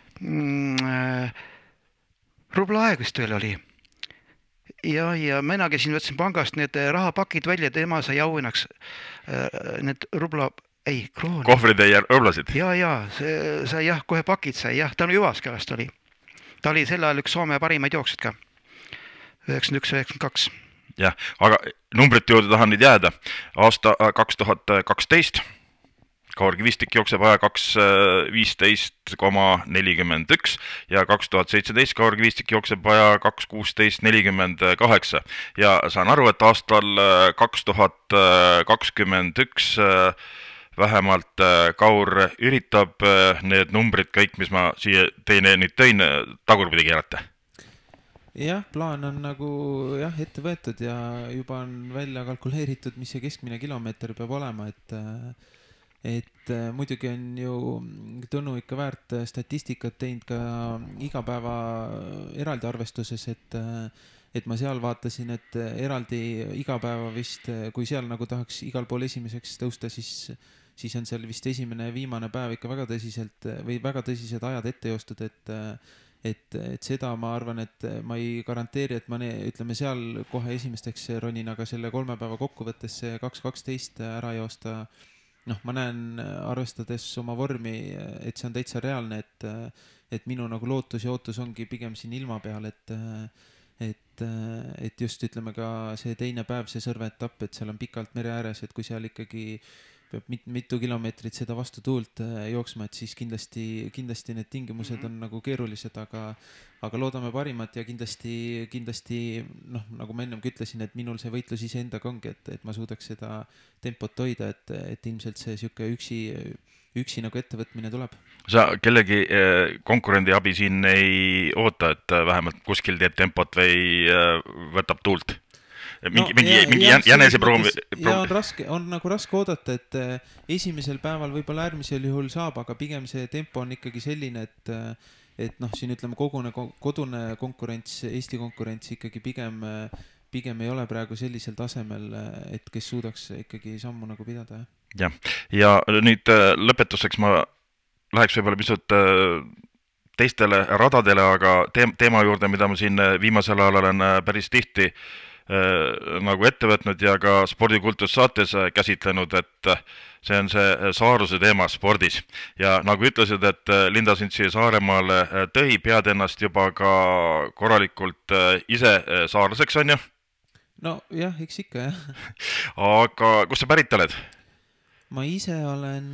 mm, rubla aeg vist veel oli. Ja, ja mina käisin, võtsin pangast need rahapakid välja, tema sai auhinnaks need rubla, ei, krooni. Kohvrid ja rublasid? Ja, ja, see sai jah, kohe pakid sai, jah, ta on Jyväskyläst oli. Ta oli sel ajal üks Soome parimaid jooksed ka, üheksakümmend üks üheksakümmend kaks. Jah, aga numbrite juurde tahan nüüd jääda. Aasta kaks tuhat kaksteist, Kaur Kivistik jookseb aja kaks viisteist koma nelikümmend üks ja kaks tuhat seitseteist Kaur Kivistik jookseb aja kaks kuusteist nelikümmend kaheksa. Ja saan aru, et aastal kaks tuhat kakskümmend üks vähemalt Kaur üritab need numbrid kõik, mis ma siia teine nüüd tõin, tagurpidi keerata. Jah, plaan on nagu jah, ette võetud ja juba on välja kalkuleeritud, mis see keskmine kilomeeter peab olema, et et muidugi on ju Tõnu ikka väärt statistikat teinud ka igapäeva eraldi arvestuses, et et ma seal vaatasin, et eraldi igapäeva vist, kui seal nagu tahaks igal pool esimeseks tõusta, siis siis on seal vist esimene ja viimane päev ikka väga tõsiselt või väga tõsised ajad ette joostud, et et, et seda ma arvan, et ma ei garanteeri, et ma ne, ütleme seal kohe esimesteks ronin, aga selle kolme päeva kokkuvõttes see kaks kaksteist ära joosta, noh, ma näen, arvestades oma vormi, et see on täitsa reaalne, et, et minu nagu lootus ja ootus ongi pigem siin ilma peal, et, et, et just ütleme ka see teine päev, see Sõrve etapp, et seal on pikalt mere ääres, et kui seal ikkagi peab mit, mitu kilomeetrit seda vastu tuult jooksma, et siis kindlasti, kindlasti need tingimused on nagu keerulised, aga, aga loodame parimat ja kindlasti, kindlasti, noh, nagu ma ennemgi ütlesin, et minul see võitlus iseendaga ongi, et, et ma suudaks seda tempot hoida, et, et ilmselt see sihuke üksi, üksi nagu ettevõtmine tuleb. Sa kellegi konkurendi abi siin ei oota, et vähemalt kuskil teeb tempot või võtab tuult? mingi, no, mingi, ja, mingi ja, jäneseproov. Ja on raske, on nagu raske oodata, et esimesel päeval võib-olla äärmisel juhul saab, aga pigem see tempo on ikkagi selline, et, et noh, siin ütleme kogune, kodune konkurents, Eesti konkurents ikkagi pigem, pigem ei ole praegu sellisel tasemel, et kes suudaks ikkagi sammu nagu pidada. Ja, ja nüüd lõpetuseks ma läheks võib-olla pisut teistele radadele, aga teema juurde, mida ma siin viimasel ajal olen päris tihti nagu ette võtnud ja ka spordikultus saates käsitlenud, et see on see saaruse teema spordis. Ja nagu ütlesid, et Linda sind siia Saaremaale tõi, pead ennast juba ka korralikult ise saarlaseks, on ju? No jah, eks ikka jah. Aga kus sa pärit oled? Ma ise olen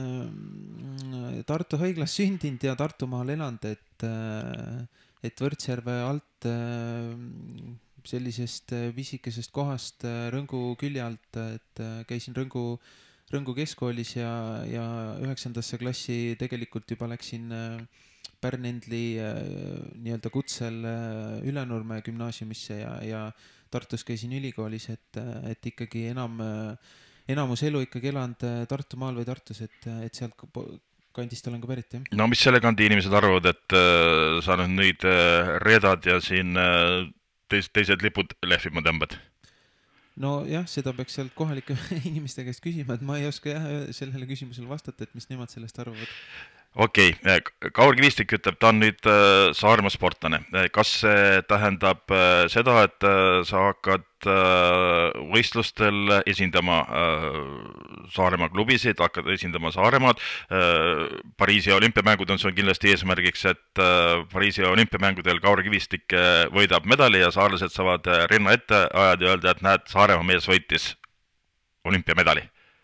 Tartu haiglas sündinud ja Tartumaal elanud, et, et Võrtsjärve alt sellisest pisikesest kohast Rõngu külje alt, et käisin Rõngu, Rõngu keskkoolis ja, ja üheksandasse klassi tegelikult juba läksin Pärn-Endli nii-öelda kutsel Ülenurme gümnaasiumisse ja, ja Tartus käisin ülikoolis, et, et ikkagi enam, enamus elu ikkagi elanud Tartumaal või Tartus, et, et sealt kandist olen ka pärit, jah. No mis selle kandi inimesed arvavad, et sa nüüd nüüd reedad ja siin Teis, teised lipud lehvima tõmbad? No jah, seda peaks sealt kohalike inimeste käest küsima, et ma ei oska jah sellele küsimusele vastata, et mis nemad sellest arvavad. Okei, okay. Kaur Kivistik ütleb, ta on nüüd Saaremaa sportlane. Kas see tähendab seda, et sa hakkad võistlustel esindama Saaremaa klubisid, hakkad esindama Saaremaad? Pariisi olümpiamängud on sul kindlasti eesmärgiks, et Pariisi olümpiamängudel Kaur Kivistik võidab medali ja saarlased saavad rinna ette ajad ja öelda, et näed, Saaremaa mees võitis olümpiamedali.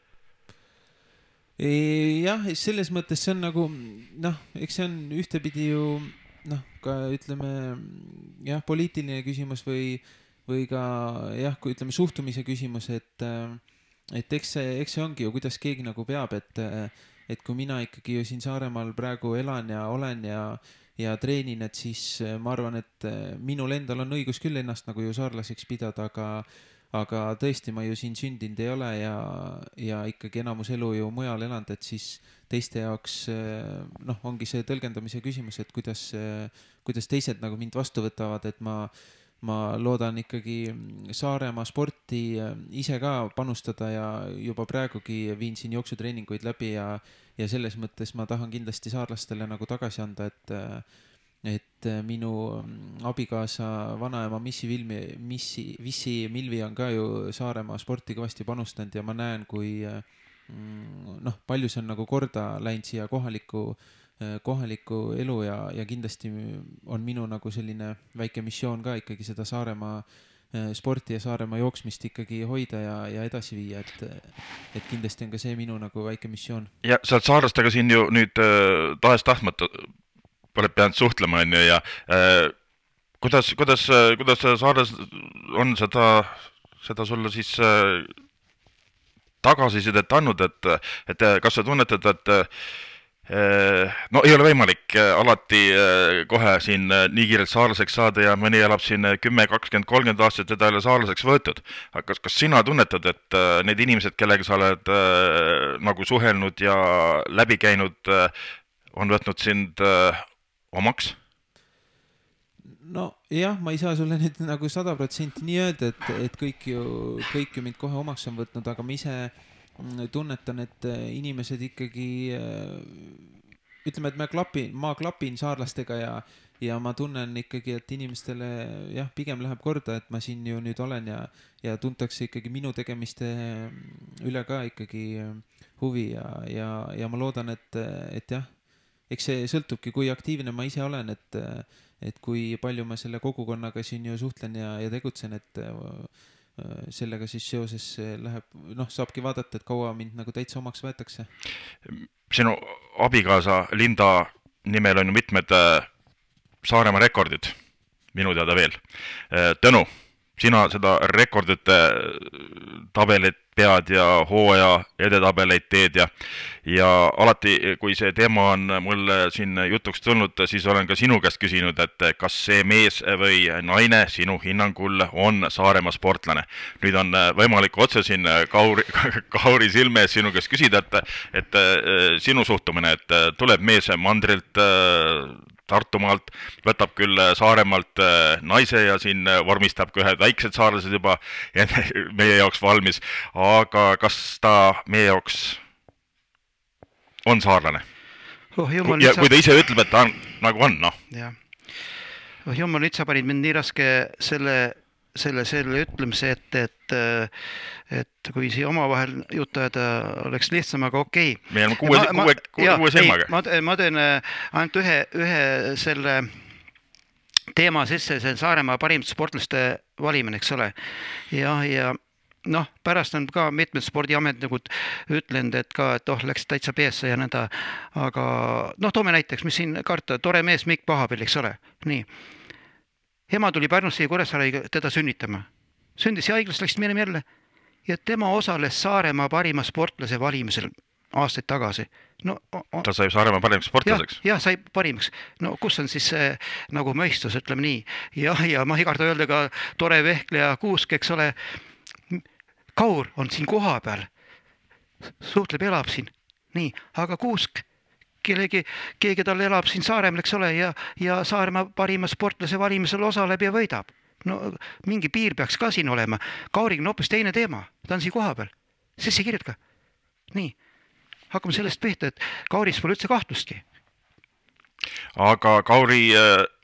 Jah, selles mõttes see on nagu, noh, eks see on ühtepidi ju, noh, ka ütleme, jah, poliitiline küsimus või, või ka, jah, kui ütleme suhtumise küsimus, et, et eks see, eks see ongi ju, kuidas keegi nagu peab, et, et kui mina ikkagi ju siin Saaremaal praegu elan ja olen ja, ja treenin, et siis ma arvan, et minul endal on õigus küll ennast nagu ju saarlaseks pidada, aga aga tõesti ma ju siin sündinud ei ole ja, ja ikkagi enamus elu ju mujal elanud, et siis teiste jaoks noh, ongi see tõlgendamise küsimus, et kuidas, kuidas teised nagu mind vastu võtavad, et ma, ma loodan ikkagi Saaremaa sporti ise ka panustada ja juba praegugi viin siin jooksutreeninguid läbi ja, ja selles mõttes ma tahan kindlasti saarlastele nagu tagasi anda, et et minu abikaasa vanaema Missi Vilmi, Missi, Vissi Milvi on ka ju Saaremaa sporti kõvasti panustanud ja ma näen, kui noh, palju see on nagu korda läinud siia kohaliku, kohaliku elu ja, ja kindlasti on minu nagu selline väike missioon ka ikkagi seda Saaremaa sporti ja Saaremaa jooksmist ikkagi hoida ja, ja edasi viia, et, et kindlasti on ka see minu nagu väike missioon. Ja sa oled saarlastega siin ju nüüd tahes tahtmata oled peanud suhtlema, on ju, ja äh, kuidas, kuidas, kuidas Saares on seda, seda sulle siis äh, tagasisidet andnud, et, et kas sa tunnetad, et äh, no ei ole võimalik alati äh, kohe siin äh, nii kiirelt saarlaseks saada ja mõni elab siin kümme, kakskümmend, kolmkümmend aastat, teda ei ole saarlaseks võetud. Aga kas, kas sina tunnetad, et äh, need inimesed, kellega sa oled äh, nagu suhelnud ja läbi käinud, äh, on võtnud sind äh, omaks? No jah, ma ei saa sulle nüüd nagu sada protsenti nii öelda, et, et kõik ju, kõik ju mind kohe omaks on võtnud, aga ma ise, tunnetan, et inimesed ikkagi, ütleme, et ma klapin, ma klapin saarlastega ja, ja ma tunnen ikkagi, et inimestele jah, pigem läheb korda, et ma siin ju nüüd olen ja, ja tuntakse ikkagi minu tegemiste üle ka ikkagi huvi ja, ja, ja ma loodan, et, et jah, eks see sõltubki, kui aktiivne ma ise olen, et, et kui palju ma selle kogukonnaga siin ju suhtlen ja, ja tegutsen, et sellega siis seoses läheb, noh, saabki vaadata, et kaua mind nagu täitsa omaks võetakse. Sinu abikaasa Linda nimel on ju mitmed Saaremaa rekordid, minu teada veel. Tõnu, sina seda rekordite tabelit pead ja hooaja edetabeleid teed ja, ja alati, kui see teema on mulle siin jutuks tulnud, siis olen ka sinu käest küsinud, et kas see mees või naine sinu hinnangul on Saaremaa sportlane. Nüüd on võimalik otse siin Kauri, Kauri silme ees sinu käest küsida, et, et sinu suhtumine, et tuleb mees mandrilt Tartumaalt, võtab küll Saaremaalt naise ja siin vormistab ka ühed väiksed saarlased juba meie jaoks valmis, aga kas ta meie jaoks on saarlane? Oh, jumal, ja sa... kui ta ise ütleb, et ta on, nagu on, noh. Ja. Oh, jumal, nüüd sa panid mind nii raske selle, selle, selle ütlemise, et, et, et kui siia omavahel jutt ajada oleks lihtsam, aga okei. Okay. Meil on kuue, ma, kuue, kuue, ja, kuue silmaga. Ma, ma teen ainult ühe, ühe selle teema sisse, see Saaremaa parimad sportlaste valimine, eks ole. Ja, ja noh, pärast on ka mitmed spordiametnikud ütlenud, et ka, et oh, läks täitsa peesse ja nõnda, aga noh, toome näiteks, mis siin karta, tore mees Mikk Pahapill, eks ole, nii. Ema tuli Pärnusse ja Kuressaare teda sünnitama. Sündis ja haiglast läksid meile jälle ja tema osales Saaremaa parima sportlase valimisel aastaid tagasi. No, on... Ta sai Saaremaa parimaks sportlaseks? Jah, ja, sai parimaks. No kus on siis see, nagu mõistus, ütleme nii. Ja, ja ma ei karda öelda ka tore Vehkle ja Kuusk, eks ole. Kaur on siin koha peal. Suhtleb, elab siin. Nii, aga Kuusk, kellegi, keegi tal elab siin Saaremaal, eks ole, ja, ja Saaremaa parima sportlase valimisel osaleb ja võidab. No mingi piir peaks ka siin olema. Kauriga on hoopis teine teema. Ta on siin koha peal. Sisse kirjad ka. Nii. Hakkame sellest pihta, et Kauris pole üldse kahtlustki. Aga Kauri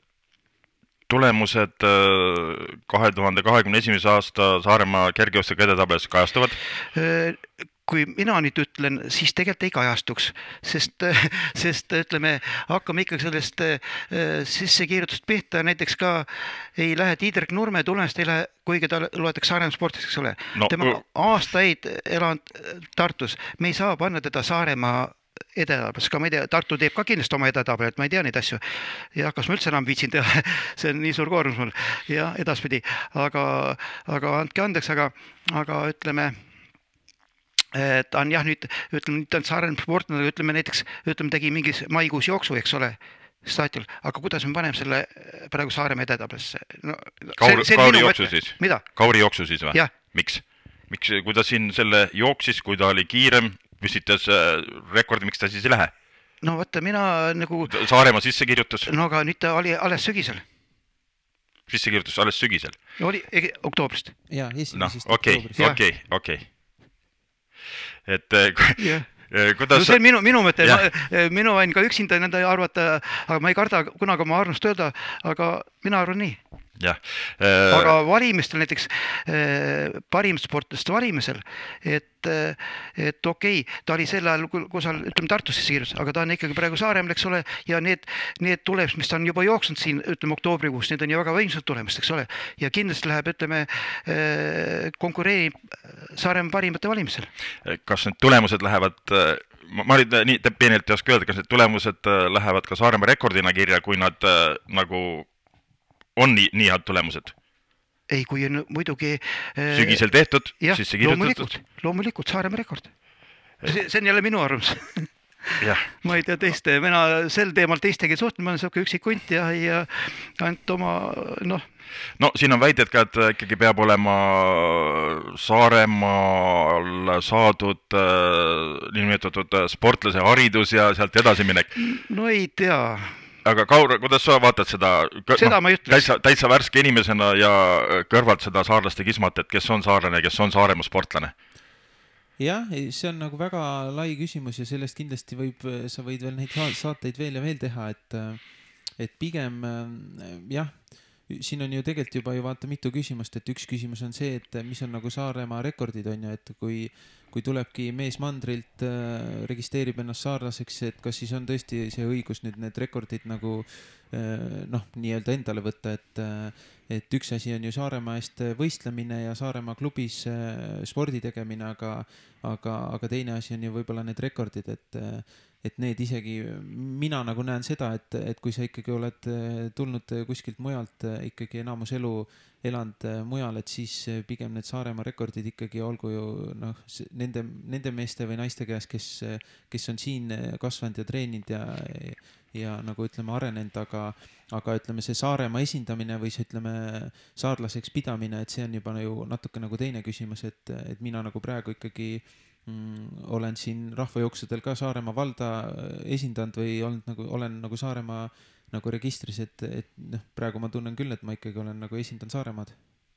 tulemused kahe tuhande kahekümne esimese aasta Saaremaa kergejõustiku edetabelis kajastuvad? Kui mina nüüd ütlen, siis tegelikult ei kajastuks, sest, sest ütleme, hakkame ikkagi sellest sissekirjutust pihta, näiteks ka ei lähe Tiidrek Nurme tulemast, ei lähe, kuigi ta loetakse Saaremaa sportlaseks, eks ole. No, tema aastaid elanud Tartus, me ei saa panna teda Saaremaa edetabelis, ka ma ei tea, Tartu teeb ka kindlasti oma edetabelit, ma ei tea neid asju ja kas ma üldse enam viitsin teha, see on nii suur koormus mul ja edaspidi, aga, aga andke andeks, aga, aga ütleme, et on jah, nüüd ütleme, nüüd on Saaremaa sportlane, ütleme näiteks, ütleme, tegi mingis maikuus jooksu, eks ole, staatil, aga kuidas me paneme selle praegu Saaremaa edetabelisse? No, Kauri, see, see Kauri jooksu mõte. Siis? Mida? Kauri jooksu siis või? Ja. Miks? Miks, kui ta siin selle jooksis, kui ta oli kiirem, püstitas rekordi, miks ta siis ei lähe? No vaata, mina nagu... Saaremaa sisse kirjutus? No aga nüüd ta oli alles sügisel. Sisse kirjutus alles sügisel? Oli oktoobrist. Ja, esimesest no, okay, oktoobrist. Okei, okei, okei. Et yeah. kuidas... No see on minu, minu mõte, minu võin ka üksinda nende arvata, aga ma ei karda kunagi oma arvust öelda, aga mina arvan nii. Ja. Aga valimistel näiteks parim sportlast valimisel, et, et okei, okay, ta oli sel ajal, kus ta, ütleme, Tartusse kirjutas, aga ta on ikkagi praegu Saaremaal, eks ole, ja need, need tulemus, mis ta on juba jooksnud siin, ütleme, oktoobrikuus, need on ju väga võimsad tulemust, eks ole, ja kindlasti läheb, ütleme, konkureerib Saaremaa parimate valimisel. Kas need tulemused lähevad, ma, ma nüüd nii peenilt ei oska öelda, kas need tulemused lähevad ka Saaremaa rekordina kirja, kui nad nagu on nii, nii head tulemused? Ei, kui on muidugi... Sügisel tehtud, jah, siis see kirjutatud? Loomulikult, loomulikult Saaremaa rekord. See, see on jälle minu arvamus. Ma ei tea teiste, mina sel teemal teistegi suhtlen, ma olen selline üksik kunt ja, ja ainult oma, noh. No siin on väited ka, et ikkagi peab olema Saaremaal saadud nimetatud sportlase haridus ja sealt edasi minek. No ei tea. Aga Kaur, kuidas sa vaatad seda, seda no, täitsa, täitsa värske inimesena ja kõrvalt seda saarlaste kismat, et kes on saarlane, kes on Saaremaa sportlane? jah, see on nagu väga lai küsimus ja sellest kindlasti võib, sa võid veel neid saateid veel ja veel teha, et, et pigem jah, siin on ju tegelikult juba ju vaata mitu küsimust, et üks küsimus on see, et mis on nagu Saaremaa rekordid on ju, et kui, kui tulebki mees mandrilt, registreerib ennast saarlaseks, et kas siis on tõesti see õigus nüüd need rekordid nagu noh, nii-öelda endale võtta, et, et üks asi on ju Saaremaa eest võistlemine ja Saaremaa klubis spordi tegemine, aga, aga, aga teine asi on ju võib-olla need rekordid, et, et need isegi, mina nagu näen seda, et, et kui sa ikkagi oled tulnud kuskilt mujalt ikkagi enamus elu elanud mujal, et siis pigem need Saaremaa rekordid ikkagi olgu ju noh, nende, nende meeste või naiste käes, kes, kes on siin kasvanud ja treeninud ja ja nagu ütleme arenenud, aga, aga ütleme see Saaremaa esindamine või see ütleme saarlaseks pidamine, et see on juba ju natuke nagu teine küsimus, et, et mina nagu praegu ikkagi mm, olen siin rahvajooksudel ka Saaremaa valda esindanud või olnud nagu, olen nagu Saaremaa nagu registris, et, et noh, praegu ma tunnen küll, et ma ikkagi olen nagu esindan Saaremaad.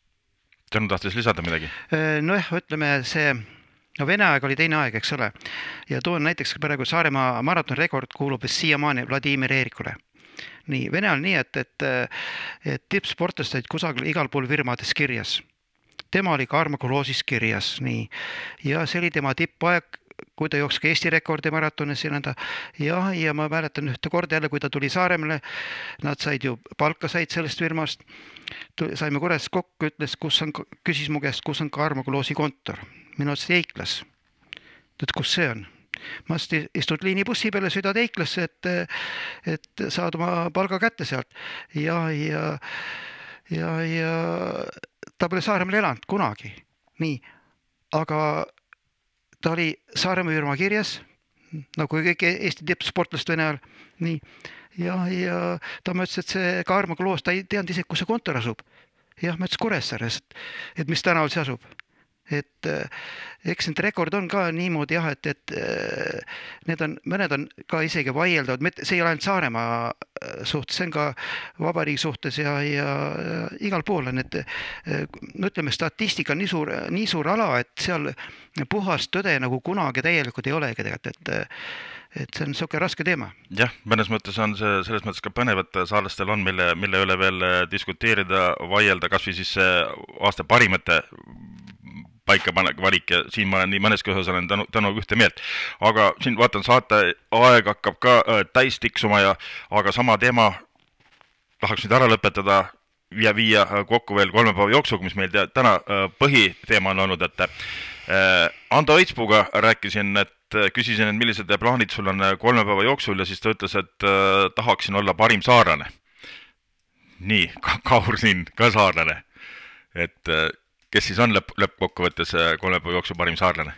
Tõnu tahtis lisada midagi? Nojah, ütleme see no Vene aeg oli teine aeg, eks ole. Ja toon näiteks praegu Saaremaa maratonrekord kuulub siiamaani Vladimir Eerikule. Nii, Vene on nii, et, et, et tippsportlast olid kusagil igal pool firmades kirjas. Tema oli ka Armakuloosis kirjas, nii. Ja see oli tema tippaeg, kui ta jookski Eesti rekordi maratonis ja nõnda. Ja, ja ma mäletan ühte korda jälle, kui ta tuli Saaremale, nad said ju palka said sellest firmast. Saime korras kokku, ütles, kus on, küsis mu käest, kus on ka Armakuloosi kontor. Minu otsi Eiklas. Et kus see on? Ma istud liinibussi peale, sõidad Eiklasse, et, et saad oma palga kätte sealt. Ja, ja, ja, ja ta pole Saaremaal elanud kunagi. Nii, aga ta oli Saaremaa firma kirjas, nagu kõik Eesti tippsportlast Vene ajal. Nii, ja, ja ta mõtles, et see ka Armakuloos, ta ei teanud ise, kus see kontor asub. Jah, mõtles Kuressaares, et, et mis tänaval see asub. Et eks need rekord on ka niimoodi jah, et, et need on, mõned on ka isegi vaieldavad, see ei ole ainult Saaremaa suhtes, see on ka vabariigi suhtes ja, ja, ja igal pool on, et ütleme, statistika on nii suur, nii suur ala, et seal puhast tõde nagu kunagi täielikult ei olegi tegelikult, et et see on siuke raske teema. Jah, mõnes mõttes on see selles mõttes ka põnev, et saarlastel on, mille, mille üle veel diskuteerida, vaielda, kas või siis aasta parimate paika valik ja siin ma nii mõneski osas olen tänu, tänu ühte meelt. Aga siin vaatan saate aeg hakkab ka äh, täis tiksuma ja aga sama teema tahaks nüüd ära lõpetada ja viia kokku veel kolme päeva jooksuga, mis meil te, täna äh, põhiteema on olnud, et äh, Ando Õitspuuga rääkisin, et küsisin, et millised plaanid sul on kolme päeva jooksul ja siis ta ütles, et äh, tahaksin olla parim saarlane. Nii, Kaur siin ka saarlane. Et äh, kes siis on lõpp, lõppkokkuvõttes kolme päeva jooksul parim saarlane?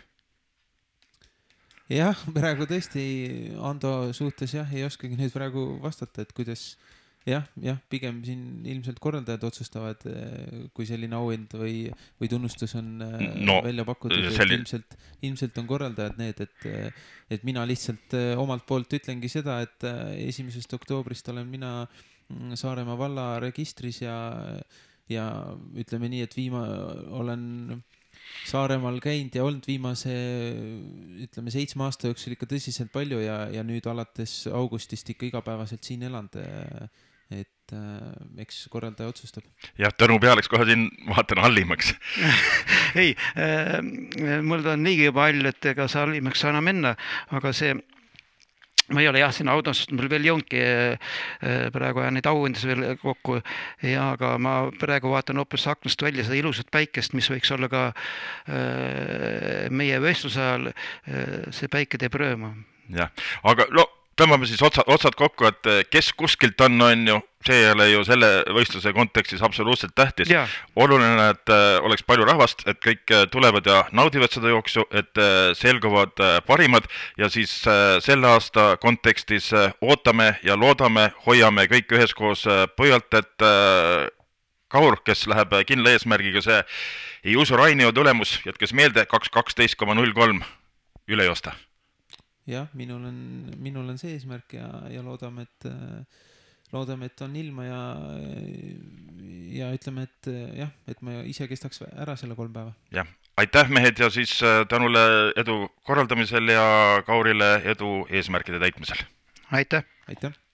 Jah, praegu tõesti Ando suhtes jah, ei oskagi nüüd praegu vastata, et kuidas jah, jah, pigem siin ilmselt korraldajad otsustavad, kui selline auhind või, või tunnustus on no, välja pakutud, selline... ilmselt, ilmselt on korraldajad need, et, et mina lihtsalt omalt poolt ütlengi seda, et esimesest oktoobrist olen mina Saaremaa valla registris ja, ja ütleme nii, et viima olen Saaremaal käinud ja olnud viimase, ütleme, seitsme aasta jooksul ikka tõsiselt palju ja, ja nüüd alates augustist ikka igapäevaselt siin elanud. Et äh, eks korraldaja otsustab. Jah, Tõnu pealeks kohe siin vaatan hallimaks. Ei, äh, mul on liigi juba all, et ega sa hallimaks saa enam enne, aga see, ma ei ole jah, siin autos, mul veel jõudnudki äh, praegu ja neid auhindas veel kokku ja aga ma praegu vaatan hoopis aknast välja seda ilusat päikest, mis võiks olla ka äh, meie vestluse ajal, äh, see päike teeb rööma. Jah, aga no tõmbame siis otsad, otsad kokku, et kes kuskilt on, on ju, see ei ole ju selle võistluse kontekstis absoluutselt tähtis. Ja. Oluline, et oleks palju rahvast, et kõik tulevad ja naudivad seda jooksu, et selguvad parimad ja siis selle aasta kontekstis ootame ja loodame, hoiame kõik üheskoos pöialt, et Kaur, kes läheb kindla eesmärgiga see ei usu Rainio tulemus, jätkes meelde kaks kaksteist koma null kolm üle joosta. Jah, minul on, minul on see eesmärk ja, ja loodame, et, loodame, et on ilma ja, ja ütleme, et jah, et ma ise kestaks ära selle kolm päeva. Jah, aitäh mehed ja siis Tänule edu korraldamisel ja Kaurile edu eesmärkide täitmisel. Aitäh! Aitäh!